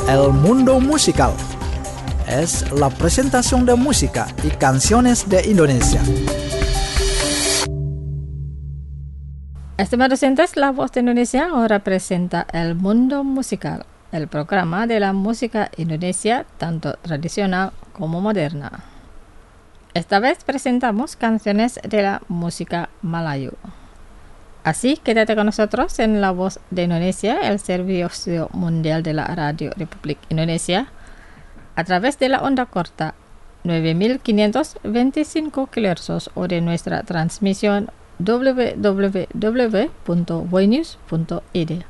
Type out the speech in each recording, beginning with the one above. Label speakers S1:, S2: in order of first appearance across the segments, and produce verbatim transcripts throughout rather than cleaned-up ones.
S1: El Mundo Musical. Es la presentación de música y canciones de Indonesia.
S2: Estimados oyentes, La Voz de Indonesia ahora presenta El Mundo Musical, el programa de la música indonesia, tanto tradicional como moderna. Esta vez presentamos canciones de la música Melayu. Así, quédate con nosotros en La Voz de Indonesia, el servicio mundial de la Radio Republik Indonesia, a través de la onda corta nueve mil quinientos veinticinco kilohertz o de nuestra transmisión doble u doble u doble u punto voinews punto i d.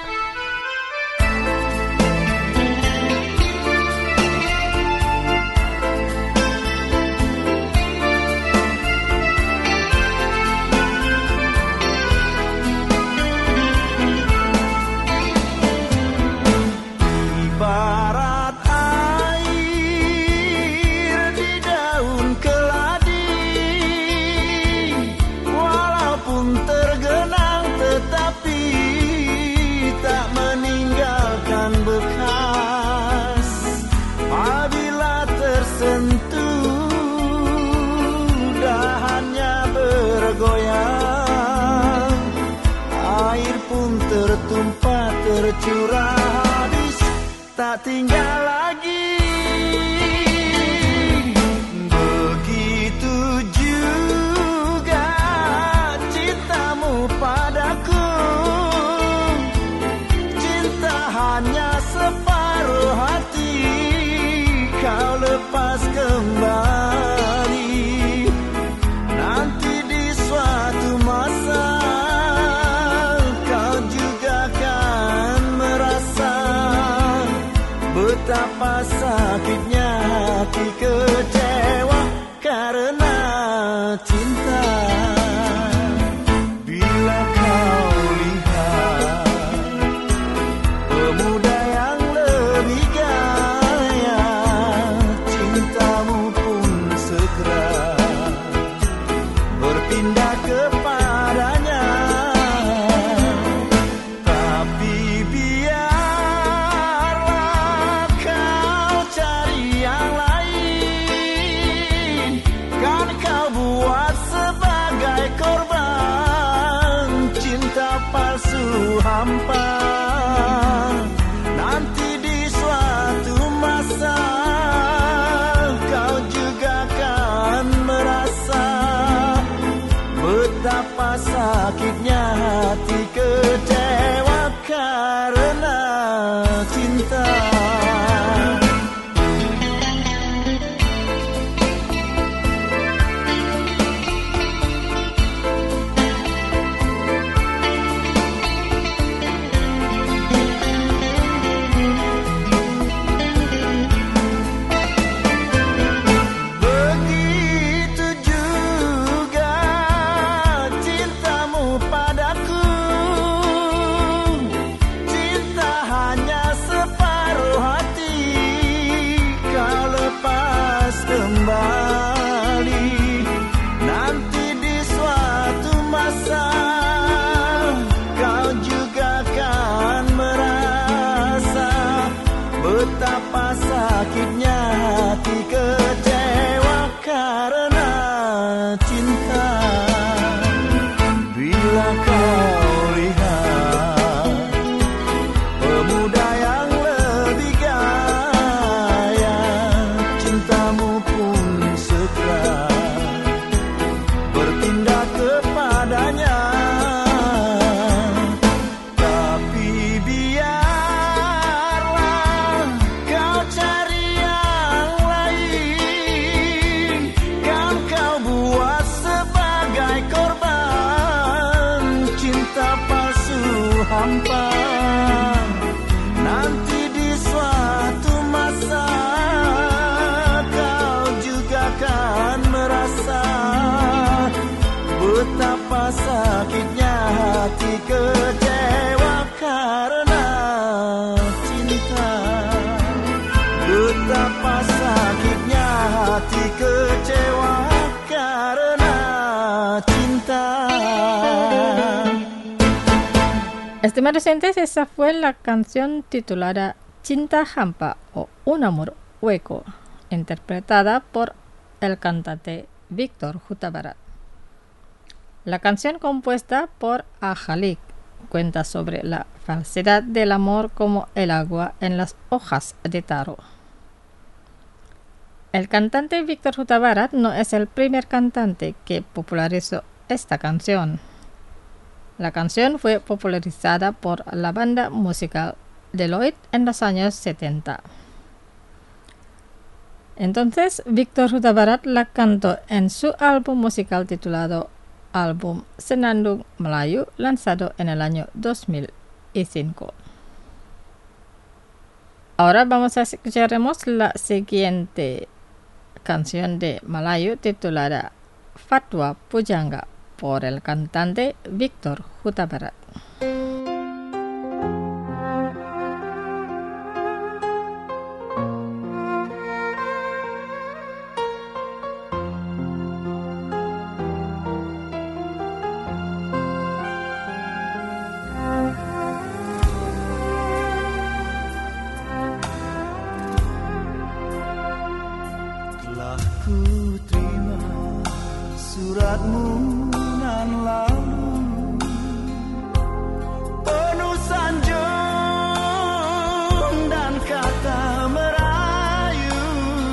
S3: Tercurah habis, tak tinggal lagi. Begitu juga cintamu padaku. Cinta hanya separuh hati, kau lepas kembali. Nanti di suatu masa betapa sakitnya hati kecewa karena cinta. Bila kau lihat pemuda yang lebih gaya, cintamu pun segera berpindah kepadanya. Tapi biar hampa, nanti di suatu masa kau juga akan merasa betapa sakitnya hati kecewa karena cinta. Betapa sakitnya hati kecewa karena cinta. Bila kau lihat pemuda yang lebih gaya, cintamu pun segera berpindah kepadanya. Hampa, nanti di suatu masa kau juga akan merasa betapa sakitnya hati kecewa karena cinta. Betapa sakitnya hati kecewa karena cinta.
S2: Estimados oyentes, esa fue la canción titulada Cinta Hampa o Un amor hueco, interpretada por el cantante Víctor Jutabarat. La canción, compuesta por Ajalik, cuenta sobre la falsedad del amor como el agua en las hojas de taro. El cantante Víctor Jutabarat no es el primer cantante que popularizó esta canción. La canción fue popularizada por la banda musical Deloitte en los años setenta. Entonces, Víctor Jutabarat la cantó en su álbum musical titulado Album Senandung Melayu, lanzado en el año dos mil cinco. Ahora vamos a escucharemos la siguiente canción de Melayu titulada Fatwa Pujangga por el cantante Víctor Jutabarat.
S3: Suratmu nan lalu penuh sanjung dan kata merayu,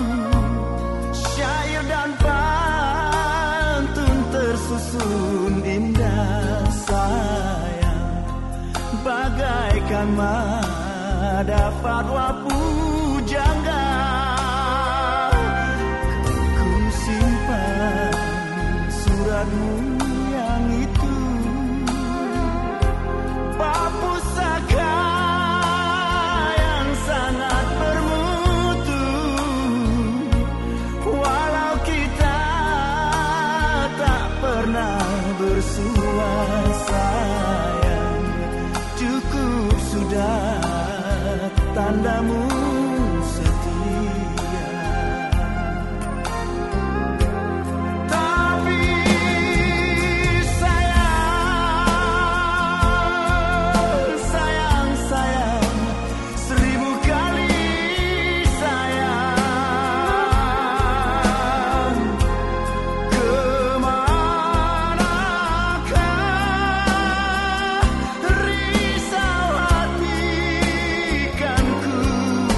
S3: syair dan pantun tersusun indah sayang, bagaikan mada fatwa pujangga. Suratmu yang itu bak pusaka yang sangat bermutu, walau kita tak pernah bersua sayang, cukup sudah tandamu ku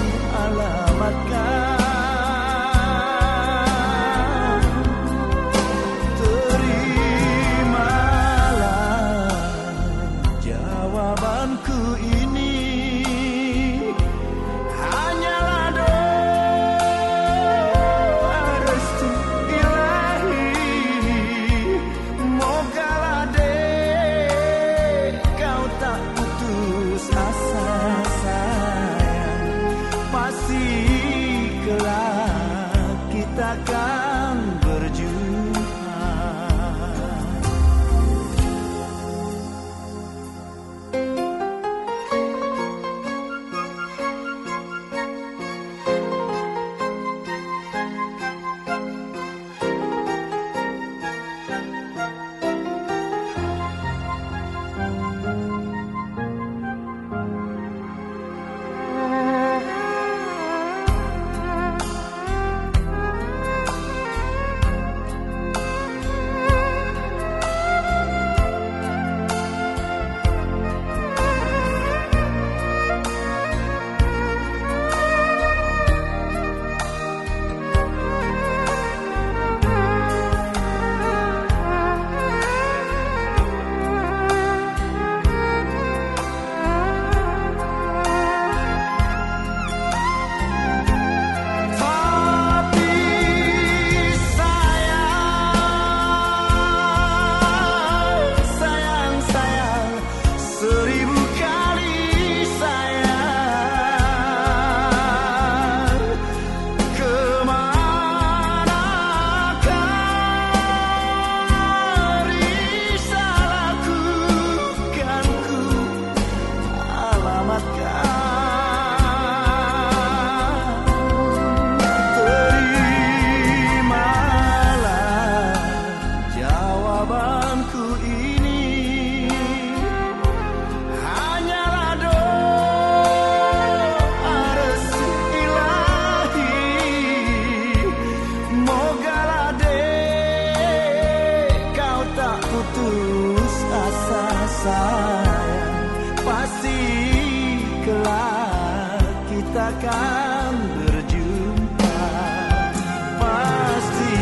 S3: kelak kita akan berjumpa, pasti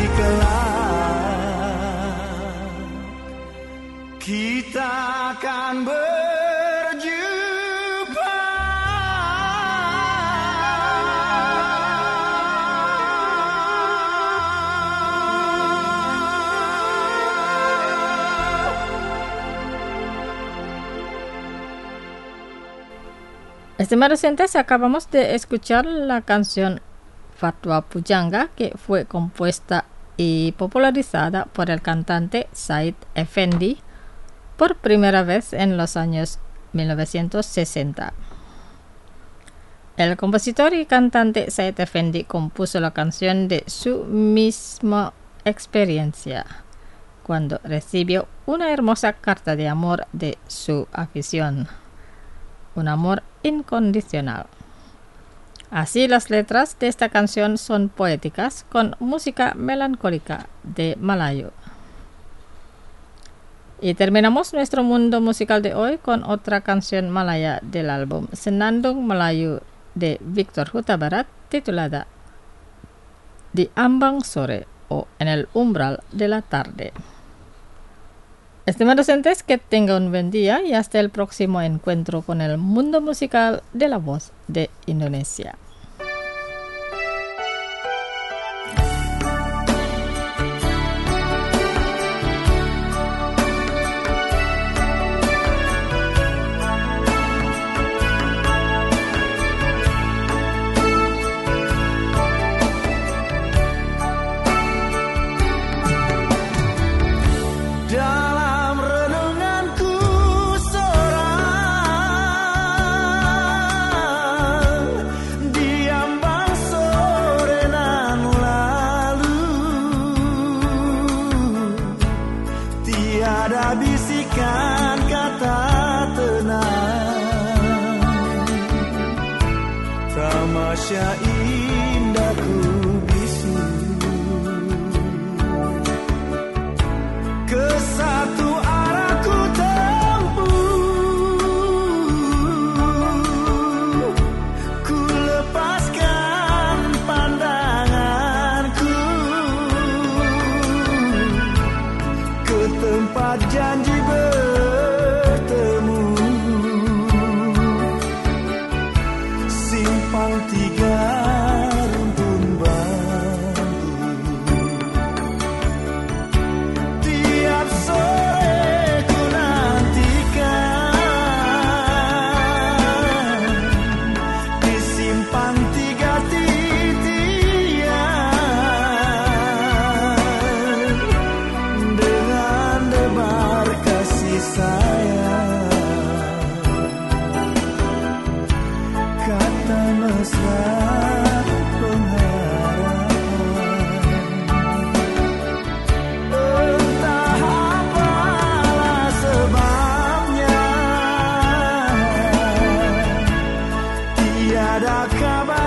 S3: kelak kita akan berjumpa.
S2: Estimados oyentes, acabamos de escuchar la canción Fatwa Pujangga, que fue compuesta y popularizada por el cantante Said Effendi por primera vez en los años mil novecientos sesenta. El compositor y cantante Said Effendi compuso la canción de su misma experiencia, cuando recibió una hermosa carta de amor de su afición, un amor incondicional. Así, las letras de esta canción son poéticas con música melancólica de Malayu. Y terminamos nuestro mundo musical de hoy con otra canción malaya del álbum Senandung Melayu de Victor Huta Barat, titulada Di Ambang Sore, o En el umbral de la tarde. Estimados oyentes, que tengan un buen día y hasta el próximo encuentro con el mundo musical de la voz de Indonesia.
S3: Tiada bisikan kata tenang, tamasya indah ku bisu, ke satu arah ku tempuh, ku lepaskan pandanganku ke tempat janji bertemu, simpang tiga rumpun bambu. Tiap sore ku nantikan di simpang tiga titian, dengan debar kasih sayang, kata mesra pengharapan. Entah apalah sebabnya, tiada kabar